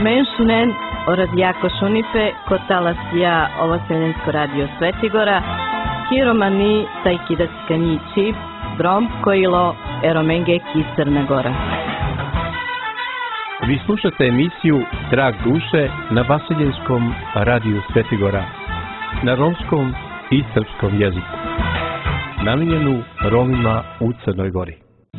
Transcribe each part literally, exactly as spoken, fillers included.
menšinen Oradijako Šunipe Kotalasija Ovaseljensko radio Svetigora Kiromani Tajkidatskanići Brom Kojilo Eromengeki Crna Gora. Vi slušate emisiju Trag duše na Vasiljenskom radiju Svetigora na romskom i srpskom jeziku, namijenjenu Romima u Crnoj Gori.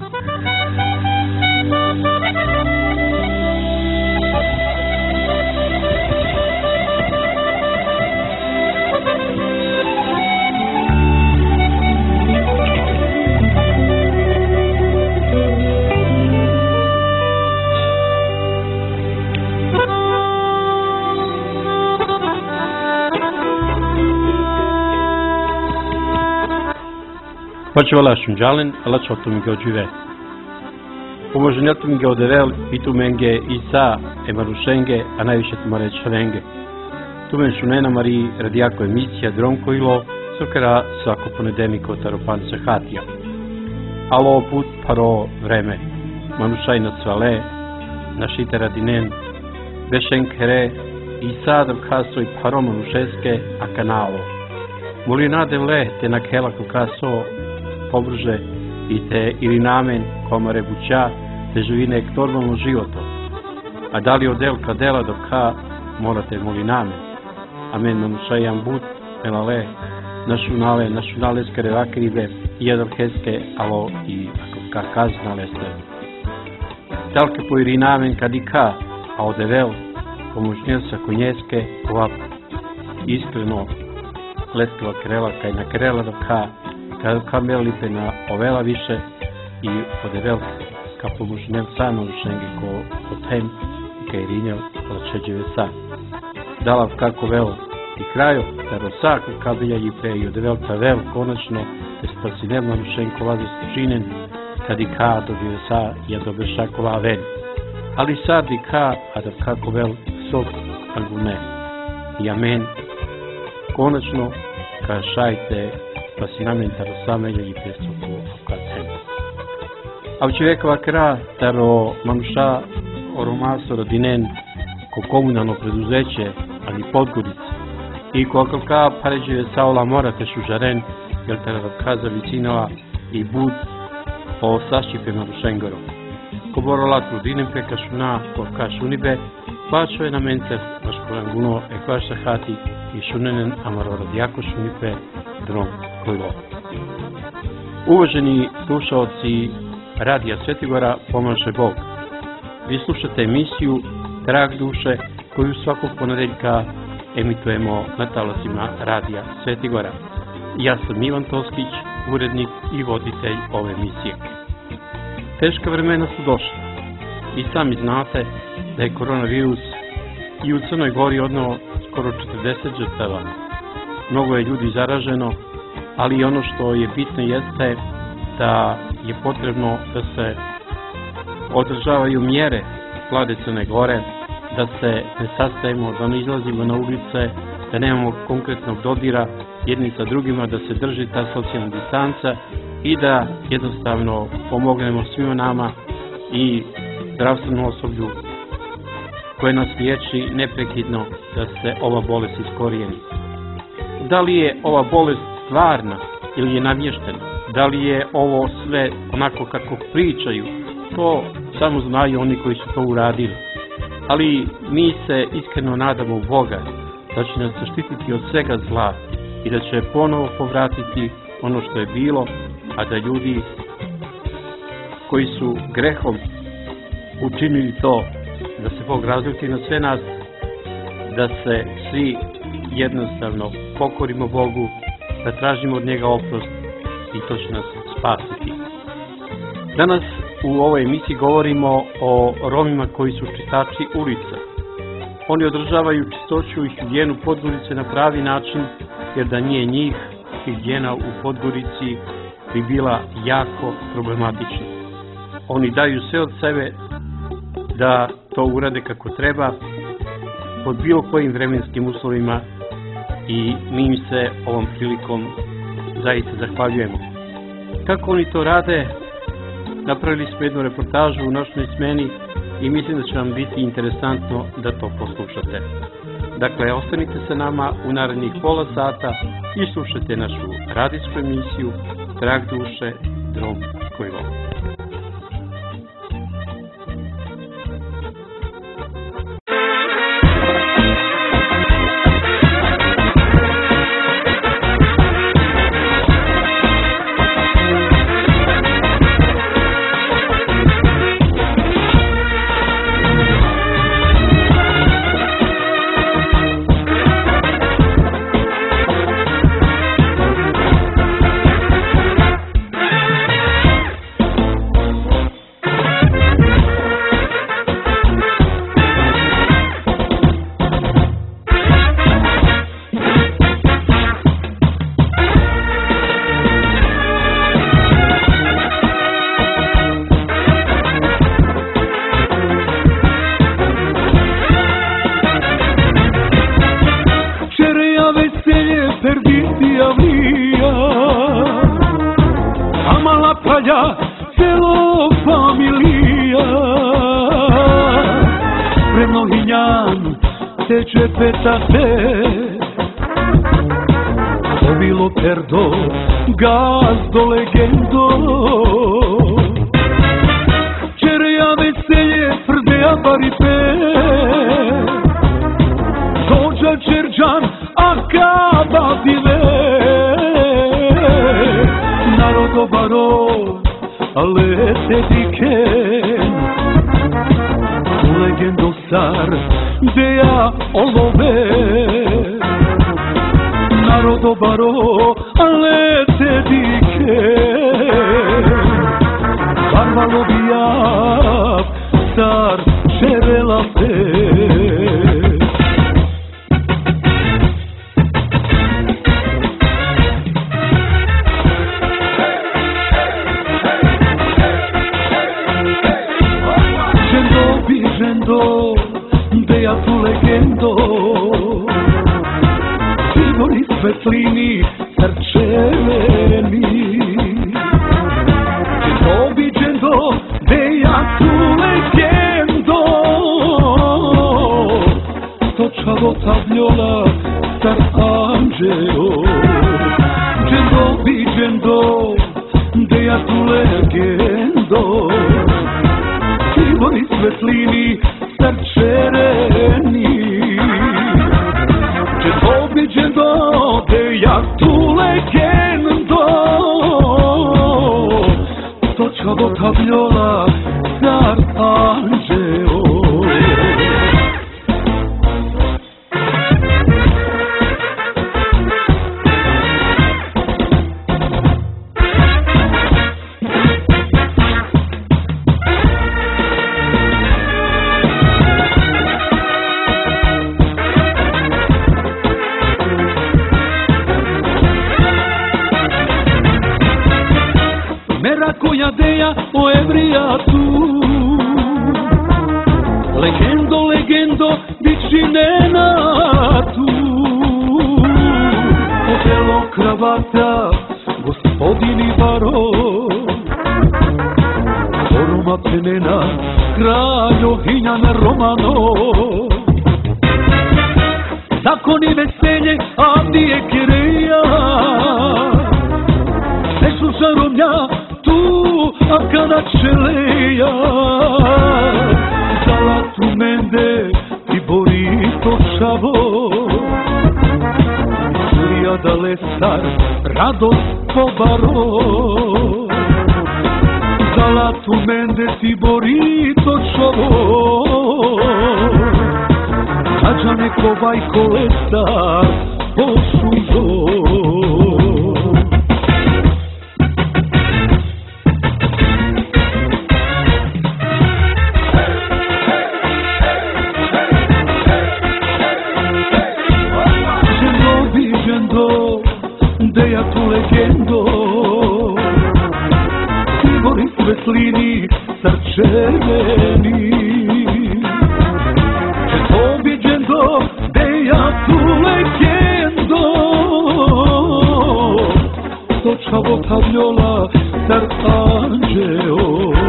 Počevala šunđalen, ala čotu mi ga odžive. Umoženjatu mi ga odevel, i tu menge Isa, emarušenge, a najviše tu mare čavenge. Tu men šunena mari radijako emisija Dromkojilo, sokara svako ponedeljniko taropanca hatija. Alo put paro vreme, manušaj na svale, našite radinen, bešenkere, Isa drkaso i paro manušeske, a kanalo. Molinade vle te na kela kukaso, pobrže i te ili namen komare buća te živine k normalno životo. A da li odel ka dela do ka morate moli namen. Amen manušajam but melale našunale našunale skare vakrive i jedan heske alo i ako ka kaznale ste. Dalke po ili namen kad i ka a odevel pomoćnil sa konjeske ovak iskreno letova krela kaj na krela do ka kada kamelite na ovela više i odevel ka pomožnjev samo ušenge ko otem i kaj rinjel lačeđeve sa. Dalav kako velo i kraju, da rosak kabelja i pre i odevel ta vel konačno te spasinevno ušenko laze stužinen kad i ka dobio sa ja dobe šakola ven. Ali sad i ka, a da kako vel sok angune. I amen. Konačno ka šajte pa si namen taro samelja i presuku okatem. A u čovjekova kra taro manuša oromaso rodinen ko komunalno preduzeće, ali Podgorica. I ko akalka paređeve saola morate šužaren, jel taro kaza vicinova i bud o saščipe marušengoro. Ko borola trudinem preka šuna ko ka šunibe, bačo je na mencer vaš koranguno e kvaša hati i šunenen amaro radijako šunipe drom kojlo. Uvaženi slušalci Radija Svetigora pomaže Bog. Vi slušate emisiju Trag duše koju svakog ponedeljka emitujemo na talasima Radija Svetigora. Ja sam Ivan Toskić, urednik i voditelj ove emisije. Teška vremena su došla i sami znate da je koronavirus i u Crnoj Gori odneo skoro četrdeset žrtava. Mnogo je ljudi zaraženo, ali ono što je bitno jeste da je potrebno da se održavaju mjere Vlade Crne Gore, da se ne sastajemo, da ne izlazimo na ulice, da nemamo konkretnog dodira jedni sa drugima, da se drži ta socijalna distanca i da jednostavno pomognemo svima nama i zdravstvenom osoblju koje nas liječi neprekidno da se ova bolest iskorijeni. Da li je ova bolest stvarna ili je namještena? Da li je ovo sve onako kako pričaju? To samo znaju oni koji su to uradili. Ali mi se iskreno nadamo u Boga da će nas zaštititi od svega zla i da će ponovo povratiti ono što je bilo, a da ljudi koji su grehom učinili to, da se Bog razljuti na sve nas, da se svi jednostavno pokorimo Bogu, da tražimo od njega oprost i to će nas spasiti. Danas u ovoj emisiji govorimo o Romima koji su čistači ulica. Oni održavaju čistoću i higijenu Podgorice na pravi način, jer da nije njih, higijena u Podgorici bi bila jako problematična. Oni daju sve od sebe da to urade kako treba, pod bilo kojim vremenskim uslovima i mi im se ovom prilikom zaista zahvaljujemo. Kako oni to rade? Napravili smo jednu reportažu u noćnoj smeni i mislim da će vam biti interesantno da to poslušate. Dakle, ostanite sa nama u narednih pola sata i slušajte našu radijsku emisiju Trag duše, drom koji voli. Ovilo perdo, gazdo legendo, čereja veselje, prdeja baripe, dođa čerđan, a kada dive, narodo baro, ale te diken, legendo sar, deja olove, narodo baro, ale te dike, barvalo bijav, sar šerela pe. Žendo bi žendo, deja tu legendo, Sigori svetlini, srčeveni. Žendo bi žendo, deja tu legendo, Stočavo tavljola, star anđeo. Žendo bi žendo, deja tu legendo, Sigori svetlini, srčereni. Žendo bi žendo, deja tu legendo, Stočavo tavljola, star anđeo. Koja deja o evrijatu, legendo, legendo, diči nenatu. Odelo kravata, gospodini baro, Roma plenena, kraljohinja na Romano. Zakoni veselje, a nije kireja, sve su žaromlja, tu, a kada čeleja, zalatu mende i borito šavo, Surija da lesar, radost pobaro, zalatu mende ti borito šavo, kađa neko vaj kolesar, posuzo. Deja tu legendo, Sigori svetlini, srčeveni. Žendo bi žendo, deja tu legendo, Stočavo tavljola, star anđeo.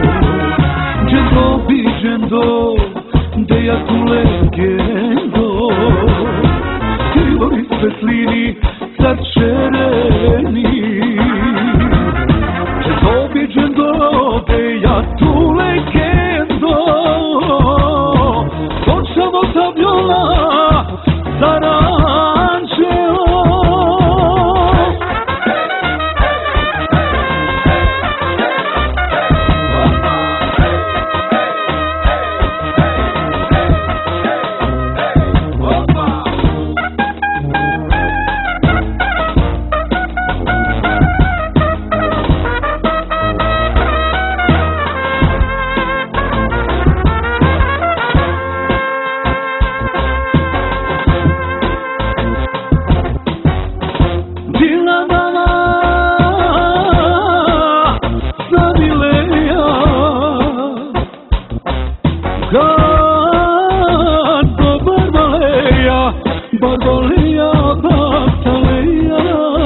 sarcereni. Dove gendo de ja tu legendo, Dolcevo Saviola s'arrangerò. Barbolea, Bartolea,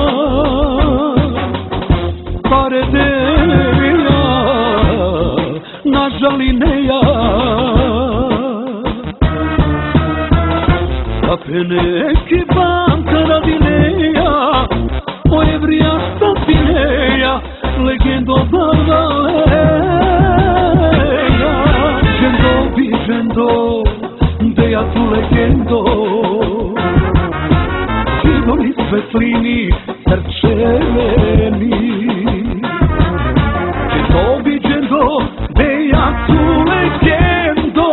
Paredeja, Nažalineja, Apeneki Banka Radineja, Oevrija Statineja, Legendo Bardaleja, Gendo Vigendo, Deja tu legendo, Idoli svetlini srčeveni, Gendo Vigendo, Deja tu legendo,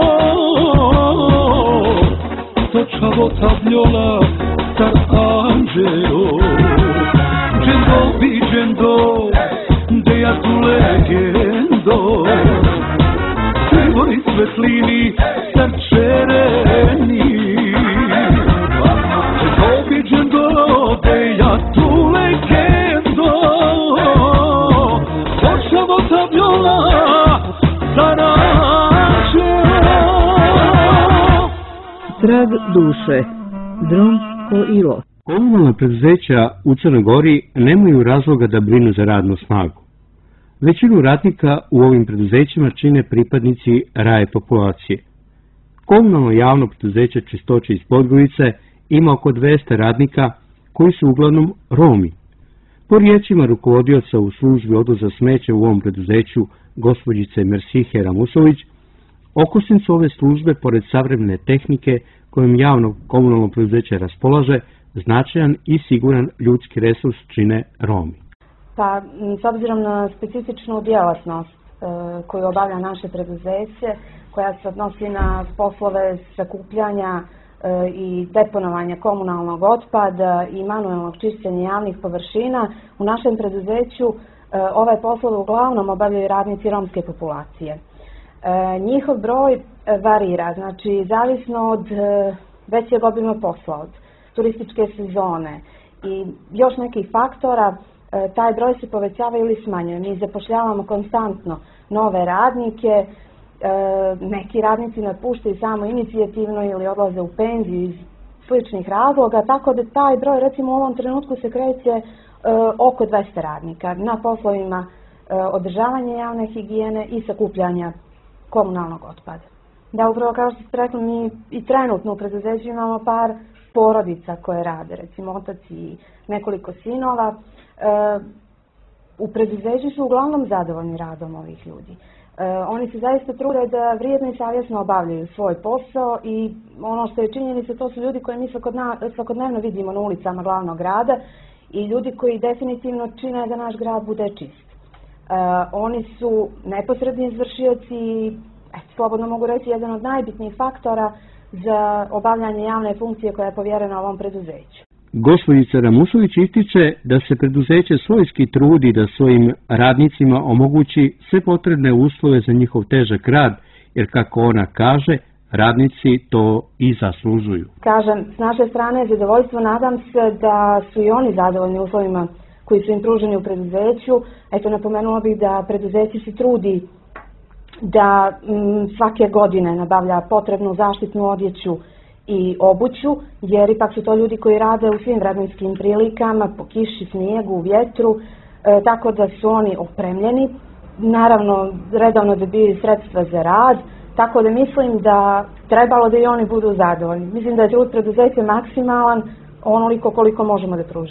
Točavo Saviola star angelo, Gendo Vigendo, Deja tu legendo, Idoli svetlini srčeveni, Gendo Deja tu legendo, Dolcevo Saviola s'arrangerò. Trag duše, drumsko ilo. Komunalna preduzeća u Crnoj Gori nemaju razloga da brinu za radnu snagu. Većinu radnika u ovim preduzećima čine pripadnici raje populacije. Komunalno javno preduzeće Čistoće iz Podgorice ima oko dvesta radnika koji su uglavnom Romi. Po riječima rukovodioca u službi odvoza smeća u ovom preduzeću, gospođice Mersihe Ramusović, okosnicu ove službe, pored savremene tehnike kojom javno komunalno preduzeće raspolaže, značajan i siguran ljudski resurs čine Romi. Pa, s obzirom na specifičnu djelatnost e, koju obavlja naše preduzeće, koja se odnosi na poslove sakupljanja i deponovanja komunalnog otpada i manuelnog čišćenja javnih površina, u našem preduzeću ovaj poslove uglavnom obavljaju radnici romske populacije. Njihov broj varira, znači zavisno od većeg obima posla, od turističke sezone i još nekih faktora, taj broj se povećava ili smanjuje. Mi zapošljavamo konstantno nove radnike, neki radnici napuštaju samo inicijativno ili odlaze u penziju iz sličnih razloga, tako da taj broj recimo u ovom trenutku se kreće oko dvesta radnika na poslovima održavanja javne higijene i sakupljanja komunalnog otpada. Da, upravo kao što ste rekli, mi i trenutno u preduzeću imamo par porodica koje rade, recimo otac i nekoliko sinova. U preduzeću su uglavnom zadovoljni radom ovih ljudi. Oni se zaista trude da vrijedno i savjesno obavljaju svoj posao i ono što je činjenica, to su ljudi koje mi svakodnevno vidimo na ulicama glavnog grada i ljudi koji definitivno čine da naš grad bude čist. Oni su neposredni izvršioci i slobodno mogu reći jedan od najbitnijih faktora za obavljanje javne funkcije koja je povjerena ovom preduzeću. Gospođica Ramusović ističe da se preduzeće svojski trudi da svojim radnicima omogući sve potrebne uslove za njihov težak rad, jer kako ona kaže, radnici to i zaslužuju. Kažem, s naše strane zadovoljstvo, nadam se da su i oni zadovoljni uslovima koji su im pruženi u preduzeću. Eto, napomenula bih da preduzeće se trudi da m, svake godine nabavlja potrebnu zaštitnu odjeću i obuću, jer ipak su to ljudi koji rade u svim vremenskim prilikama, po kiši, snijegu, vjetru, e, tako da su oni opremljeni. Naravno, redovno dobijaju sredstva za rad, tako da mislim da trebalo da i oni budu zadovoljni. Mislim da je trud preduzeća maksimalan, onoliko koliko možemo da pružimo.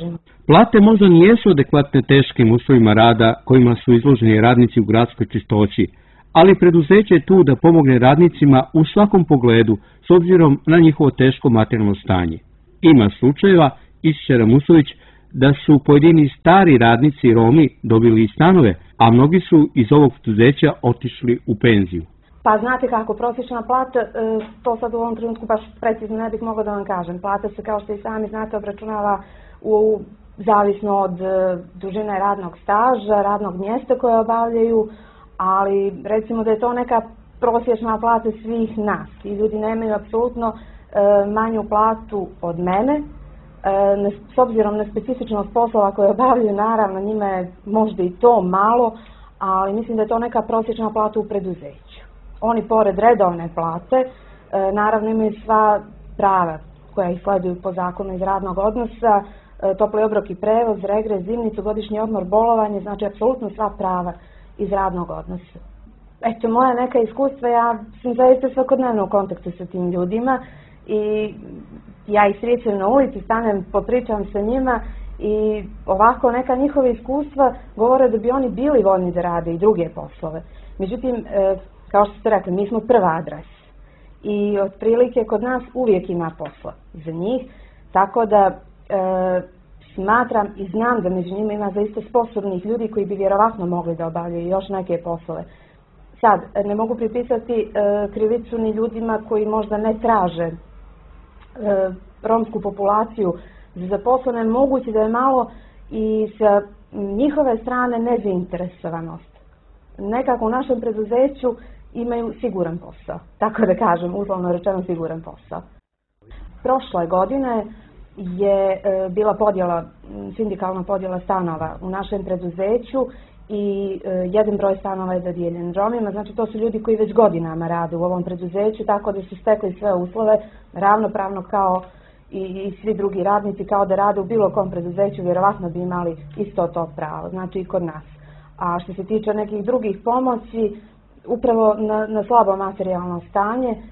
Plate možda nijesu adekvatne teškim uslovima rada kojima su izloženi radnici u gradskoj čistoći, ali preduzeće je tu da pomogne radnicima u svakom pogledu s obzirom na njihovo teško materijalno stanje. Ima slučajeva, ističe Ramusović, da su pojedini stari radnici Romi dobili stanove, a mnogi su iz ovog preduzeća otišli u penziju. Pa znate kako, prosječna plata, to sad u ovom trenutku baš precizno ne bih mogla da vam kažem. Plata se, kao što i sami znate, obračunava u zavisno od dužine radnog staža, radnog mjesta koje obavljaju, ali recimo da je to neka prosječna plata svih nas. I ljudi nemaju apsolutno manju platu od mene, s obzirom na specifičnost poslova koje obavljaju, naravno njima je možda i to malo, ali mislim da je to neka prosječna plata u preduzeću. Oni pored redovne plate naravno imaju sva prava koja ih sleduju po zakonu iz radnog odnosa, topli obrok i prevoz, regres, zimnicu, godišnji odmor, bolovanje, znači apsolutno sva prava iz radnog odnosa. Eto, moja neka iskustva, ja sam zaista svakodnevno u kontaktu sa tim ljudima i ja ih srećem na ulici, stanem, popričam sa njima i ovako neka njihova iskustva govore da bi oni bili voljni da rade i druge poslove. Međutim, kao što ste rekli, mi smo prva adresa i otprilike kod nas uvijek ima posla za njih, tako da e, smatram i znam da među njima ima zaista sposobnih ljudi koji bi vjerovatno mogli da obavljaju još neke poslove. Sad, ne mogu pripisati e, krivicu ni ljudima koji možda ne traže e, romsku populaciju za zaposlene, moguće da je malo i sa njihove strane nezainteresovanost. Nekako u našem preduzeću imaju siguran posao, tako da kažem, uslovno rečeno siguran posao. Prošle godine je e, bila podjela, sindikalna podjela stanova u našem preduzeću i e, jedan broj stanova je dodijeljen Romima, znači to su ljudi koji već godinama rade u ovom preduzeću, tako da su stekli sve uslove ravnopravno kao i, i svi drugi radnici, kao da rade u bilo kom preduzeću, vjerovatno bi imali isto to pravo, znači i kod nas. A što se tiče nekih drugih pomoći, upravo na, na slabo materijalno stanje, e,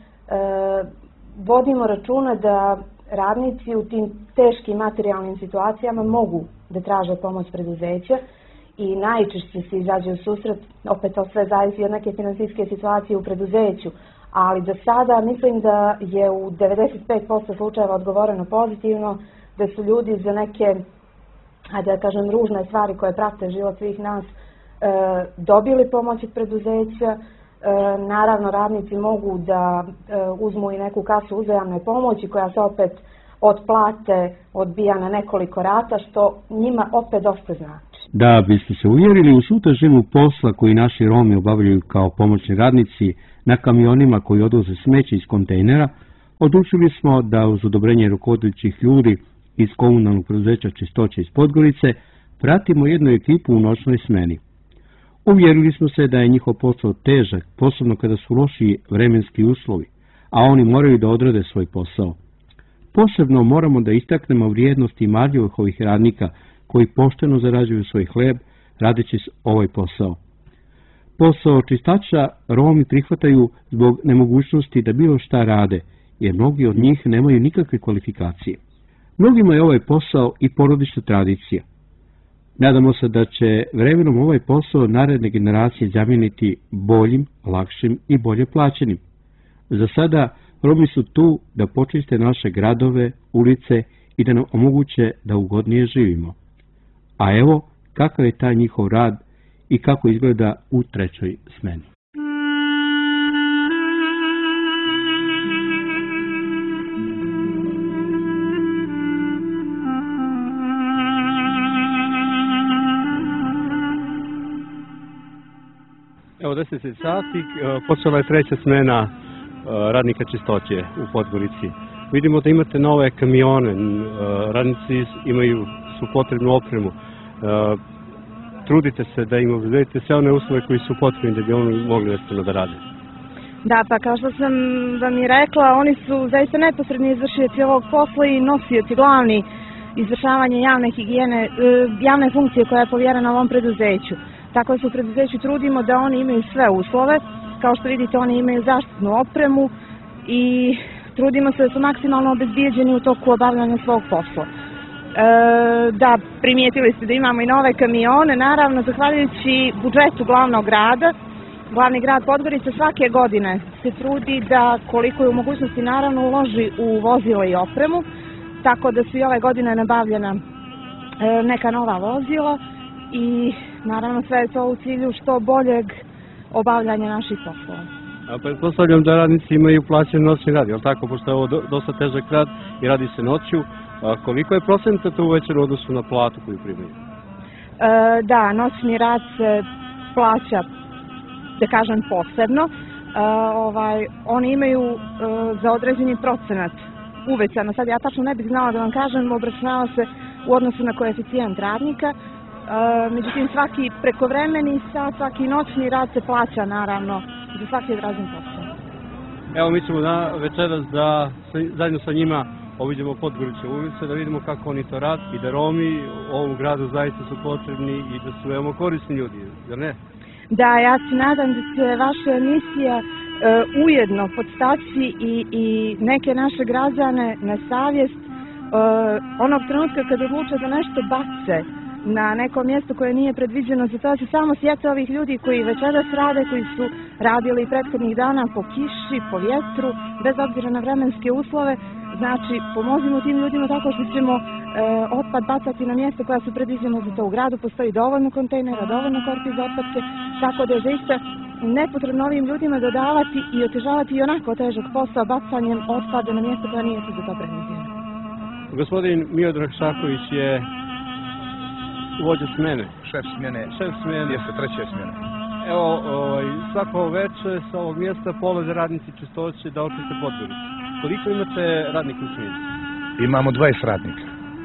vodimo računa da radnici u tim teškim materijalnim situacijama mogu da traže pomoć preduzeća i najčešće se izađe u susret, opet to sve zavisi od neke finansijske situacije u preduzeću, ali do sada mislim da je u devedeset pet posto slučajeva odgovoreno pozitivno, da su ljudi za neke, da kažem, ružne stvari koje prate život svih nas e, dobili pomoć od preduzeća. E, naravno, radnici mogu da e, uzmu i neku kasu uzajamne pomoći koja se opet od plate odbija na nekoliko rata, što njima opet dosta znači. Da biste se uvjerili u svu težinu posla koji naši Romi obavljaju kao pomoćni radnici na kamionima koji odvoze smeće iz kontejnera, odlučili smo da uz odobrenje rukovodećih ljudi iz komunalnog preduzeća Čistoće iz Podgorice pratimo jednu ekipu u noćnoj smeni. Uvjerili smo se da je njihov posao težak, posebno kada su loši vremenski uslovi, a oni moraju da odrade svoj posao. Posebno moramo da istaknemo vrijednost i marljivost ovih radnika koji pošteno zarađuju svoj hleb radeći ovaj posao. Posao čistača Romi prihvataju zbog nemogućnosti da bilo šta rade, jer mnogi od njih nemaju nikakve kvalifikacije. Mnogima je ovaj posao i porodična tradicija. Nadamo se da će vremenom ovaj posao naredne generacije zamijeniti boljim, lakšim i bolje plaćenim. Za sada Romi su tu da počiste naše gradove, ulice i da nam omoguće da ugodnije živimo. A evo kakav je taj njihov rad i kako izgleda u trećoj smeni. Evo deset sati, počela je treća smena radnika čistoće u Podgorici. Vidimo da imate nove kamione, radnici imaju su potrebnu opremu. Trudite se da im obezbedite sve one uslove koji su potrebni da bi oni mogli nešto da rade. Da, pa kao što sam vam i rekla, oni su zaista neposredni izvršioci ovog posla i nosioci glavni izvršavanje javne higijene, javne funkcije koja je povjerena ovom preduzeću. Tako da se u preduzeću trudimo da oni imaju sve uslove. Kao što vidite, oni imaju zaštitnu opremu i trudimo se da su maksimalno obezbijeđeni u toku obavljanja svog posla. Da, primijetili ste da imamo i nove kamione, naravno zahvaljujući budžetu glavnog grada. Glavni grad Podgorica svake godine se trudi da koliko je u mogućnosti naravno uloži u vozila i opremu, tako da su i ove godine nabavljena neka nova vozila i naravno sve je to u cilju što boljeg obavljanja naših poslova. A pretpostavljam da radnici imaju plaćen noćni rad, je li tako, pošto je ovo dosta težak rad i radi se noću. A koliko je procenta to uvećano u odnosu na platu koju primaju? E, da, noćni rad se plaća, da kažem, posebno. E, ovaj, oni imaju e, za određeni procenat uvećano. Sad ja tačno ne bih znala da vam kažem, obračunava se u odnosu na koeficijent radnika. E, međutim, svaki prekovremeni sat, svaki noćni rad se plaća naravno za svaki odrađen posao. Evo, mi ćemo na večeras da zajedno sa njima obiđemo Podgoričke ulice, da vidimo kako oni to rade i da Romi u ovom gradu zaista su potrebni i da su veoma korisni ljudi, zar ne? Da, ja se nadam da će vaša emisija e, ujedno podstaći i, i neke naše građane na savjest e, onog trenutka kada odluče da nešto bace na neko mjesto koje nije predviđeno za to, da se samo sjete ovih ljudi koji večeras rade, koji su radili prethodnih dana po kiši, po vjetru, bez obzira na vremenske uslove. Znači, pomozimo tim ljudima tako što ćemo e, otpad bacati na mjesta koja su predviđena za to. U gradu postoji dovoljno kontejnera, dovoljno korpi za otpadke, tako da je zaista nepotrebno ovim ljudima dodavati i otežavati i onako težak posao bacanjem otpada na mjesta koja nije za to predviđena. Gospodin Miodrag Šaković je vođa smjene. Šef smjene. Šef smjene. Jeste treće smjene. Evo, ovaj, svako večer sa ovog mjesta polaze radnici čistoće da očiste Podgoricu. Koliko imate radnika u smjeni? Imamo dvadeset radnika.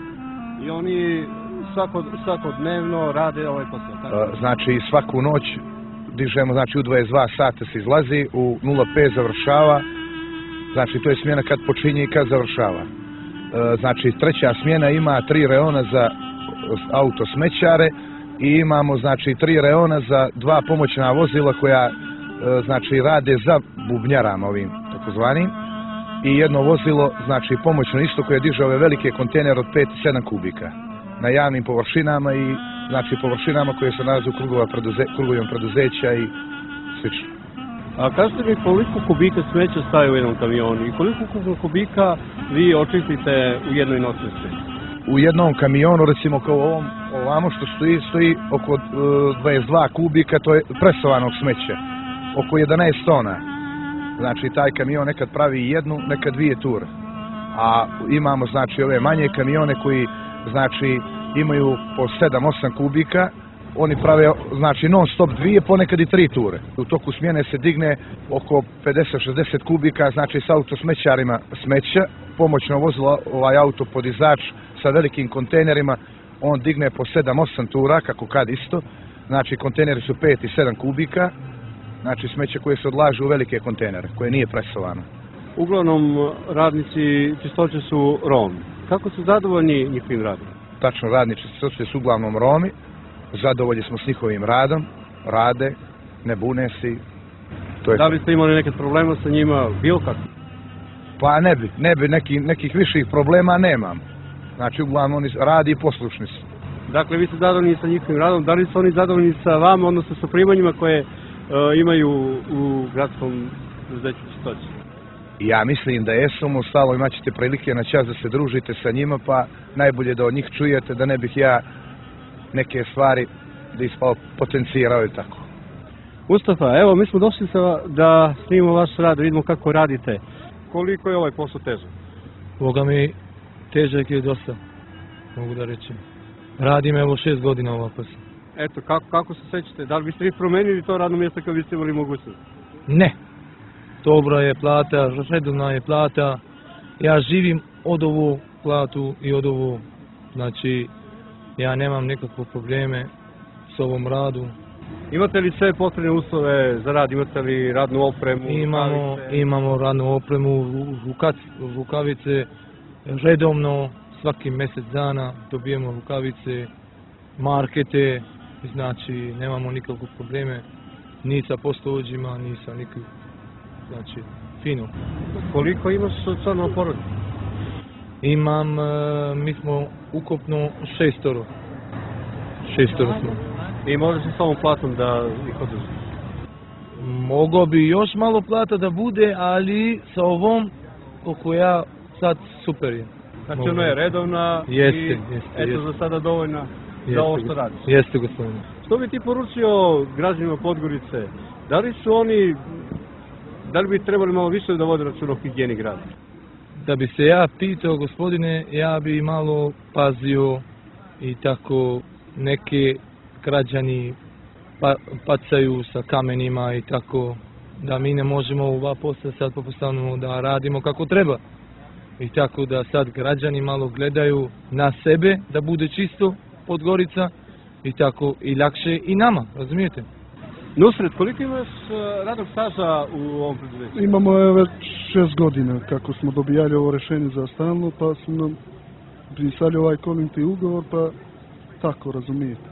I oni svako, svakodnevno rade ovaj posao, tako? Znači, svaku noć dižemo, znači u dvadeset dva sata se izlazi, u nula pet završava, znači to je smjena kad počinje i kad završava. Znači, treća smjena ima tri reona za auto smećare i imamo, znači, tri reona za dva pomoćna vozila koja, znači, rade za bubnjarama ovim, takozvanim. I jedno vozilo, znači pomoćno isto, koje diže ove velike kontejnere od pet do sedam kubika na javnim površinama i znači površinama koje se nalaze u preduze, krugovima preduzeća i slično. A kažete mi koliko kubika smeća staje u jednom kamionu i koliko kubika vi očistite u jednoj noćnoj smjeni? U jednom kamionu, recimo kao ovom, ovamo što stoji, stoji oko dvadeset dva kubika, to je presovanog smeća, oko jedanaest tona. Znači, taj kamion nekad pravi jednu, nekad dvije ture. A imamo, znači, ove manje kamione koji, znači, imaju po sedam osam kubika. Oni prave, znači, non stop dvije, ponekad i tri ture. U toku smjene se digne oko pedeset šezdeset kubika, znači, s autosmećarima smeća. Pomoćno vozilo, ovaj autopodizač sa velikim kontejnerima, on digne po sedam osam tura, kako kad isto. Znači, kontejneri su pet i sedam kubika. Znači, smeće koje se odlažu u velike kontejnere, koje nije presovano. Uglavnom, radnici čistoće su Romi. Kako su zadovoljni njihovim radom? Tačno, radnici čistoće su uglavnom Romi. Zadovoljni smo s njihovim radom. Rade, ne bune si. To je da li ste imali neke problema sa njima, bilo kako? Pa ne bi, ne bi, neki, nekih viših problema nemam. Znači, uglavnom oni radi i poslušni su. Dakle, vi ste zadovoljni sa njihovim radom. Da li su oni zadovoljni sa vama, odnosno sa primanjima koje imaju u gradskom preduzeću čistoće? Ja mislim da jesu, ostalo imat ćete prilike na čas da se družite sa njima, pa najbolje da od njih čujete, da ne bih ja neke stvari da ispao potencijirao i tako. Mustafa, evo, mi smo došli sa, da snimimo vaš rad, da vidimo kako radite. Koliko je ovaj posao težak? Boga mi, težak je dosta, mogu da reći. Radim evo šest godina ovaj posao. Eto, kako, kako se sećate? Da li biste vi promenili to radno mjesto kad biste imali mogućnost? Ne. Dobra je plata, redovna je plata. Ja živim od ovu platu i od ovu. Znači, ja nemam nekakve probleme s ovom radu. Imate li sve potrebne uslove za rad? Imate li radnu opremu? Imamo, rukavice? imamo radnu opremu, rukac, rukavice, redovno, svaki mjesec dana dobijemo rukavice, markete, znači nemamo nikakve probleme, ni sa postođima, ni sa nikakvim, znači, fino. Koliko imaš članova porodice? Imam, e, mi smo ukupno šestoro. Šestoro smo. I možeš s ovom platom da ih održi? Mogao bi još malo plata da bude, ali sa ovom, koliko ja sad super je. Znači ona je redovna jeste, i jeste, eto jeste. za sada dovoljna Jeste, za ovo što radiš. Jeste, gospodine. Što bi ti poručio građanima Podgorice? Da li su oni, da li bi trebali malo više da vode računa o higijeni grada? Da bi se ja pitao, gospodine, ja bi malo pazio i tako neke građani pa, pacaju sa kamenima i tako, da mi ne možemo ova posla sad popostavljamo da radimo kako treba. I tako da sad građani malo gledaju na sebe, da bude čisto Podgorica i tako i lakše i nama, razumijete? Nusret, koliko imaš radnog staža u ovom preduzeću? Imamo je već šest godina kako smo dobijali ovo rešenje za stalno, pa su nam pisali ovaj kolektivni ugovor, pa tako, razumijete.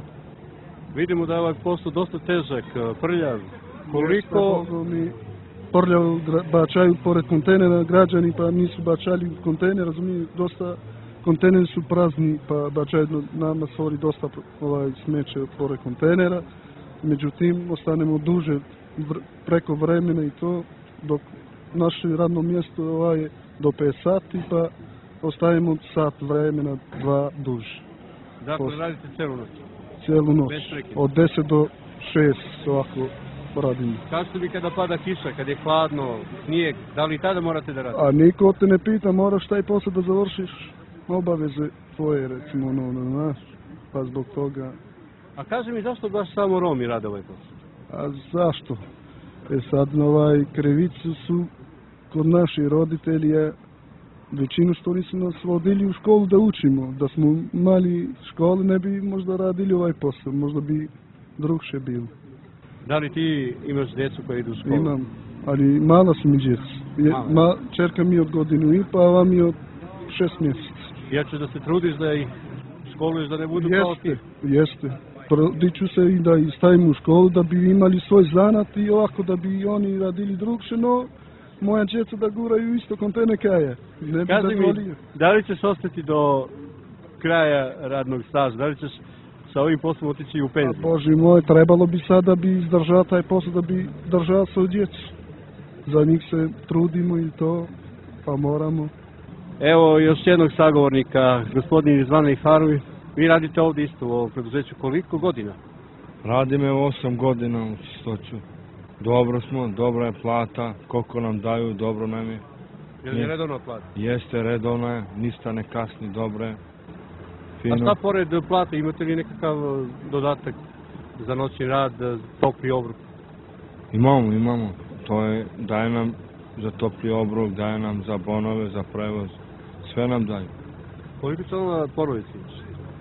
Vidimo da je ovaj posao dosta težak, prljav. Koliko... Mi prljav bačaju pored kontejnera građani, pa nisu bačali u kontejner, razumijete, dosta kontejneri su prazni, pa bačaju nama stvori dosta ovaj, smeće pored kontejnera. Međutim, ostanemo duže preko vremena i to, dok naše radno mjesto ovaj, do pet sati, pa ostavimo sat vremena, dva duže. Dakle, radite cijelu noć? Cijelu noć, od deset do šest ovako radimo. Kažete mi kada pada kiša, kad je hladno, snijeg, da li tada morate da radite? A niko te ne pita, moraš taj posao da završiš obaveze tvoje, recimo, ono, znaš, pa zbog toga... A kaži mi, zašto baš samo Romi rade ovaj posao? A zašto? E sad, ovaj, krivicu su kod naših roditelja, većinu što nisu nas vodili u školu da učimo. Da smo mali škole, ne bi možda radili ovaj posao, možda bi drugše bilo. Da li ti imaš djecu koji idu u školu? Imam, ali mala su mi djeca. Ma, čerka mi je od godinu i pa, a vam je od šest mjeseca. Ja ću da se trudiš da ih školuješ da ne budu jeste, kao ti? Jeste. Diću se i da ih stavim u školu da bi imali svoj zanat i ovako da bi oni radili drugše, no moja djeca da guraju isto kontejner kaja. Ne bi Kaži mi, da li ćeš ostati do kraja radnog staža? Da li ćeš sa ovim poslom otići u penziju? A Bože moj, trebalo bi sad da bi izdržao taj posao, da bi držao svoju djecu. Za njih se trudimo i to, pa moramo. Evo još jednog sagovornika, gospodin Izvana Iharovi. Vi radite ovdje isto u ovom preduzeću koliko godina? Radimo osam godina u čistoću. Dobro smo, dobra je plata, koliko nam daju, dobro nam je. Je li redovna plata? Jeste, redovna je, ništa ne kasni, dobro je. Fino. A šta pored plate, imate li nekakav dodatak za noćni rad, topli obrok? Imamo, imamo. To je, daje nam za topli obrok, daje nam za bonove, za prevoz. Sve nam daju. Koliko članova porodice imaš?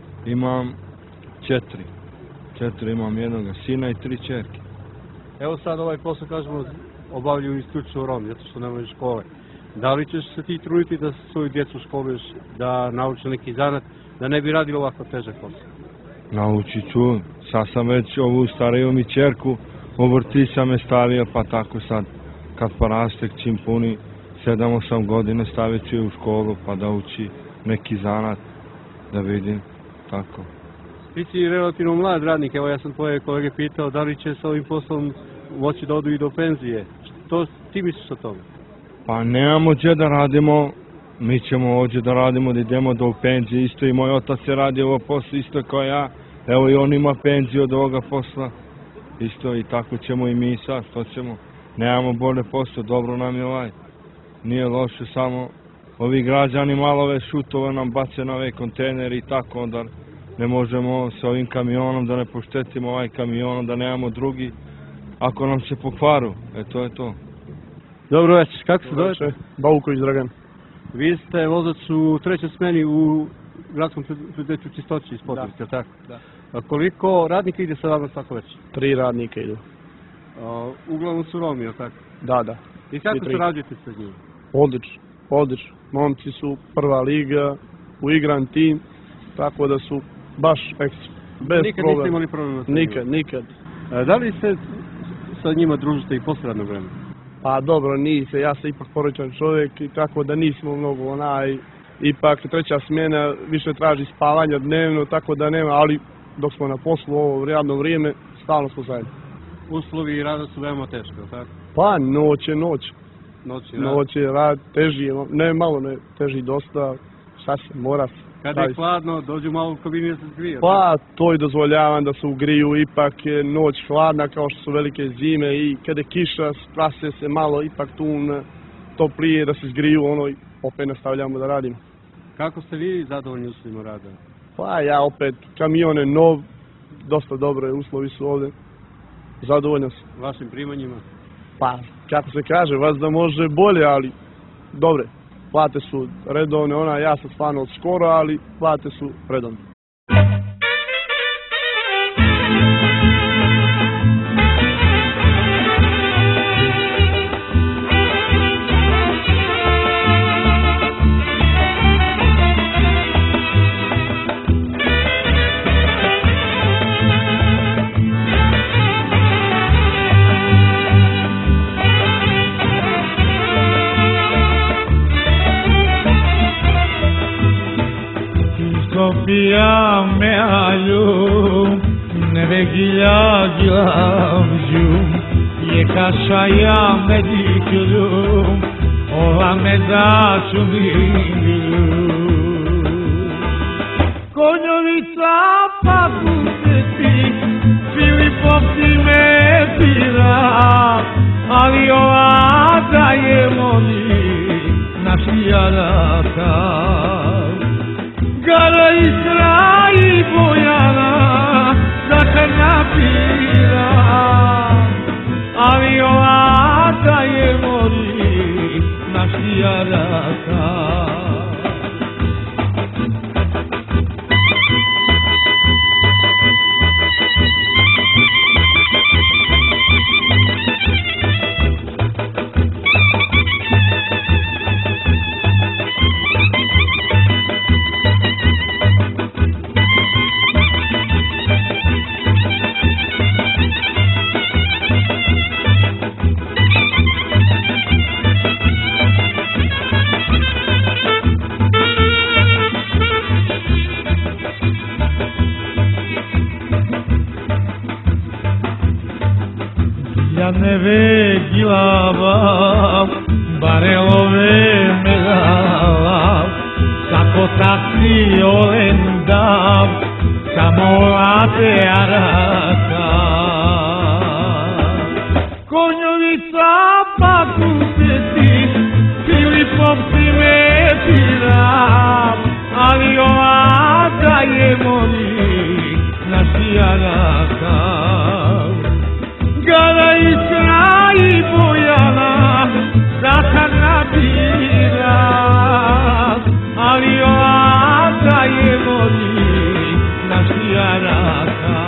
Imam četiri. Četiri imam jednoga sina i tri čerke. Evo sad ovaj posao, kažemo, obavljaju isključivo Romi, zato što nemaju škole. Da li ćeš se ti truditi da svoju djecu školuješ, da nauče neki zanat, da ne bi radili ovako težak posao? Naučit ću. Sad sam već ovu stariju mi čerku, u vrtića me stavio, pa tako sad, kad poraste, čim puni sedam osam godine, stavit ću je u školu, pa da uči neki zanat, da vidim, tako. Ti si relativno mlad radnik, evo ja sam tvoje kolege pitao da li će s ovim poslom moći da odu i do penzije. Što ti misliš o tome? Pa nemamo gdje da radimo, mi ćemo ovdje da radimo, da idemo do penzije, isto i moj otac se radi ovo posao, isto kao ja, evo i on ima penziju od ovoga posla, isto i tako ćemo i mi sad, što ćemo, nemamo bolje posao, dobro nam je ovaj, nije loše, samo ovi građani malo ove šutove nam bace na ove kontejnere i tako, onda ne možemo sa ovim kamionom da ne poštetimo ovaj kamion, da nemamo drugi, ako nam se pokvaru, e to je to. Dobro večer, kako se zovete? Bauković Dragan. Vi ste vozač u trećoj smeni u gradskom preduzeću Čistoći iz Podgorice, tako? Da. A koliko radnika ide sa vama svako večer? Tri radnika idu. A, uglavnom su Romi, je tako? Da, da. I kako se rađujete sa njima? Odlično, odlično. Momci su prva liga, uigran tim, tako da su baš ekstra. Bez nikad problem. Niste imali problema sa Nikad, njima? Nikad. A, da li se sa njima družite i posle radnog vremena? Pa dobro, nije se, ja sam ipak porodičan čovjek i tako da nismo mnogo onaj ipak treća smjena više traži spavanja dnevno, tako da nema, ali dok smo na poslu ovo radno vrijeme, stalno smo zajedno. Uslovi i rada su veoma teški, tako? Pa noć je noć. Noć je rad. Noć je rad, teži je, ne malo, ne, teži dosta, šta se, mora se. Kada je hladno, dođu malo u kabinu da se zgrije. Pa to i dozvoljavam da se ugriju, ipak je noć hladna kao što su velike zime i kada je kiša, sprase se malo ipak tu na toplije da se zgriju, ono i opet nastavljamo da radimo. Kako ste vi zadovoljni uslovima rada? Pa ja opet, kamion je nov, dosta dobro je, uslovi su ovdje, zadovoljan sam. Vašim primanjima? Pa, kako se kaže, vas da može bolje, ali dobre. Plate su redovne, ona ja sam stvarno od skoro, ali plate su redovne. Sofia me alum, nevegila gilavjum, je kašaja me diklum, ova me daču diklum. Konjovica pa pusteti, Filipovci me pira, ali ova daje moni naši jaraka. Gara Isra i Bojana, da kad napira, ali ova da je mori naši jaraka. Neve gilava, barelove megala, sako taksi olenda, samolate araka. Konjovica pa kuseti, Filipovci me pira, ali ova da je moni naši araka. Gara Isra i Bojana, da kad napira, ali ova da je moni naši jaraka.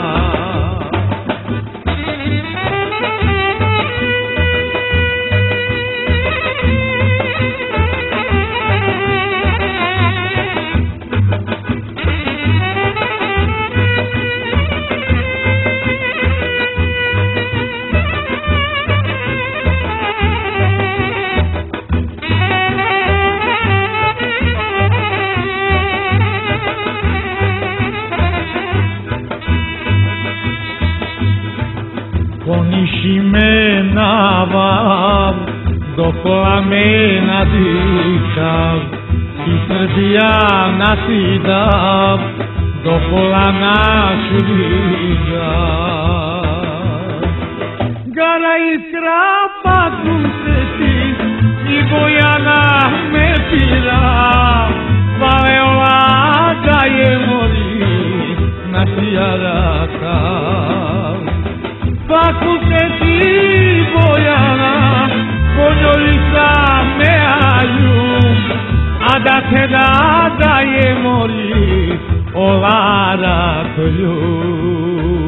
Poniši me na vam, dokola me nadikav, i Srbija nasida, dokola našu liga. Gara Isra pa kuseti, i Bojana me pira, pa ova da je mori naši jaraka. Pa kuseti Bojana, konjovica me alum, a da te da da je mori olara ljub.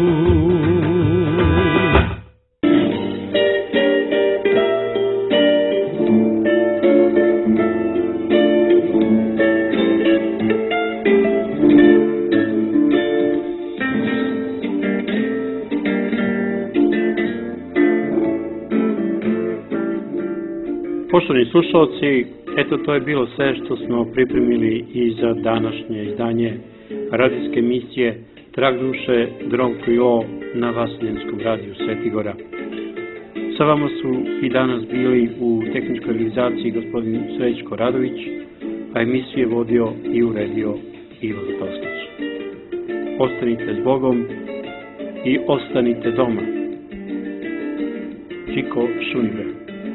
Poštovani slušalci, Eto, to je bilo sve što smo pripremili i za današnje izdanje radijske emisije Trag duše, Drom koji o na Vasiljenskom radiju Svetigora. Sa vama su i danas bili u tehničkoj realizaciji gospodin Srećko Radović, a emisiju je vodio i uredio Ivo Zatoskić. Ostanite s Bogom i ostanite doma. Čiko Šuniber.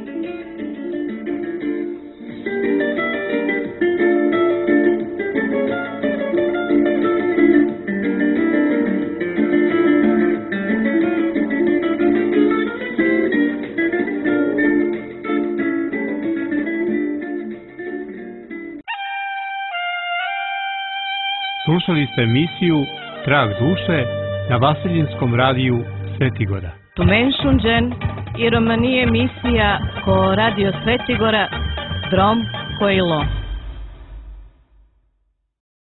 Slušali ste emisiju Trag duše na Vasiljinskom radiju Svetigora. Tumenšunđen i romanije emisija ko radio Svetigora Drom koji lo.